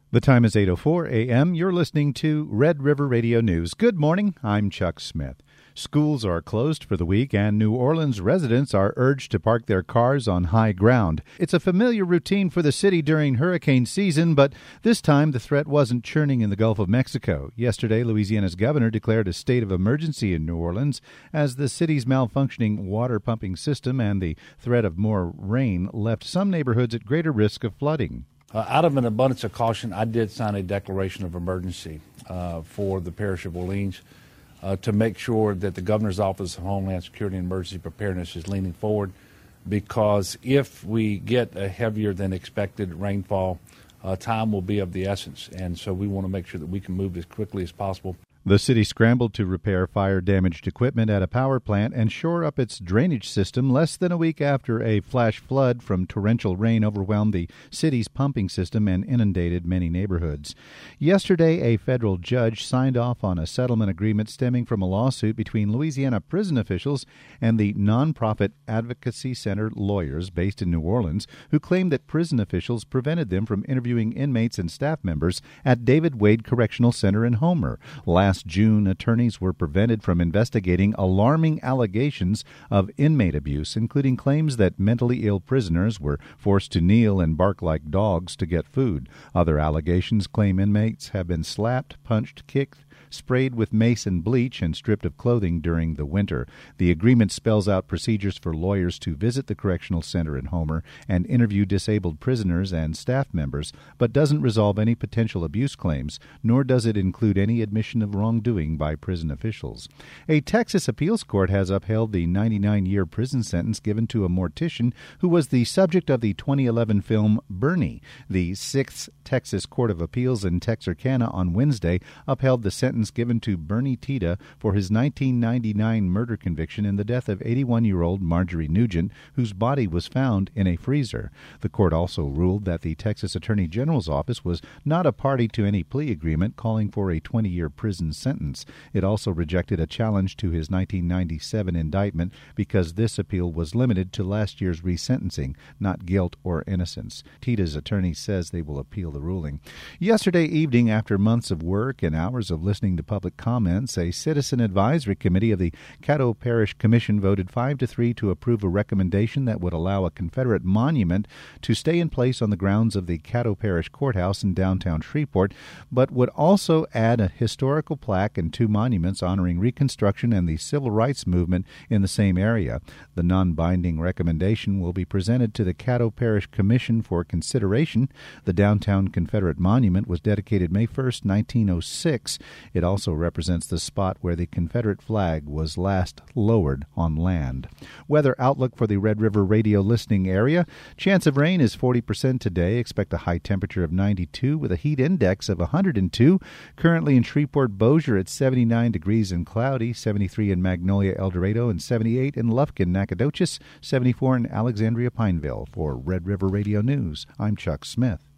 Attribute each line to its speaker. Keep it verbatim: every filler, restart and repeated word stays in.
Speaker 1: The time is eight oh four a.m. You're listening to Red River Radio News. Good morning. I'm Chuck Smith. Schools are closed for the week, and New Orleans residents are urged to park their cars on high ground. It's a familiar routine for the city during hurricane season, but this time the threat wasn't churning in the Gulf of Mexico. Yesterday, Louisiana's governor declared a state of emergency in New Orleans as the city's malfunctioning water pumping system and the threat of more rain left some neighborhoods at greater risk of flooding.
Speaker 2: Uh, out of an abundance of caution, I did sign a declaration of emergency uh, for the parish of Orleans uh, to make sure that the Governor's Office of Homeland Security and Emergency Preparedness is leaning forward, because if we get a heavier than expected rainfall, uh, time will be of the essence, and so we want to make sure that we can move as quickly as possible.
Speaker 1: The city scrambled to repair fire-damaged equipment at a power plant and shore up its drainage system less than a week after a flash flood from torrential rain overwhelmed the city's pumping system and inundated many neighborhoods. Yesterday, a federal judge signed off on a settlement agreement stemming from a lawsuit between Louisiana prison officials and the nonprofit Advocacy Center lawyers based in New Orleans, who claimed that prison officials prevented them from interviewing inmates and staff members at David Wade Correctional Center in Homer. Last Last June, attorneys were prevented from investigating alarming allegations of inmate abuse, including claims that mentally ill prisoners were forced to kneel and bark like dogs to get food. Other allegations claim inmates have been slapped, punched, kicked, sprayed with mace and bleach, and stripped of clothing during the winter. The agreement spells out procedures for lawyers to visit the correctional center in Homer and interview disabled prisoners and staff members, but doesn't resolve any potential abuse claims, nor does it include any admission of wrongdoing by prison officials. A Texas appeals court has upheld the ninety-nine-year prison sentence given to a mortician who was the subject of the twenty eleven film Bernie. The Sixth Texas Court of Appeals in Texarkana on Wednesday upheld the sentence given to Bernie Tita for his nineteen ninety-nine murder conviction in the death of eighty-one-year-old Marjorie Nugent, whose body was found in a freezer. The court also ruled that the Texas Attorney General's office was not a party to any plea agreement calling for a twenty-year prison sentence. It also rejected a challenge to his nineteen ninety-seven indictment because this appeal was limited to last year's resentencing, not guilt or innocence. Tita's attorney says they will appeal the ruling. Yesterday evening, after months of work and hours of listening to public comments, a citizen advisory committee of the Caddo Parish Commission voted five to three to approve a recommendation that would allow a Confederate monument to stay in place on the grounds of the Caddo Parish Courthouse in downtown Shreveport, but would also add a historical plaque and two monuments honoring Reconstruction and the Civil Rights Movement in the same area. The non-binding recommendation will be presented to the Caddo Parish Commission for consideration. The downtown Confederate monument was dedicated May first, nineteen oh six. It also represents the spot where the Confederate flag was last lowered on land. Weather outlook for the Red River radio listening area. Chance of rain is forty percent today. Expect a high temperature of ninety-two with a heat index of one hundred two. Currently in Shreveport, Bossier at seventy-nine degrees and cloudy, seventy-three in Magnolia, El Dorado, and seventy-eight in Lufkin, Nacogdoches, seventy-four in Alexandria, Pineville. For Red River Radio News, I'm Chuck Smith.